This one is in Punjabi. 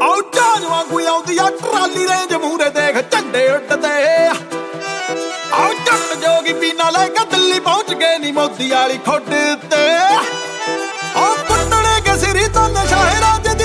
ਆਉ ਜਾਨ ਵਾਂਗੂ ਆਉਂਦੀ ਆ ਟਰਾਲੀ ਰੇਂਜ ਮੂਰੇ ਦੇਖ ਝੰਡੇ ਉੱਡਦੇ ਆਉ ਜੱਟ ਜੋਗੀ ਪੀਣਾ ਲੈ ਕੇ ਦਿੱਲੀ ਪਹੁੰਚ ਗਏ ਨੀ ਮੋਦੀ ਵਾਲੀ ਖੁੱਡ ਤੇ ਆਉ ਕੁੱਟਣੇ ਕੇ ਸਿਰੀ ਤੋਂ ਨਸ਼ਾ ਹੈ ਰਾਜ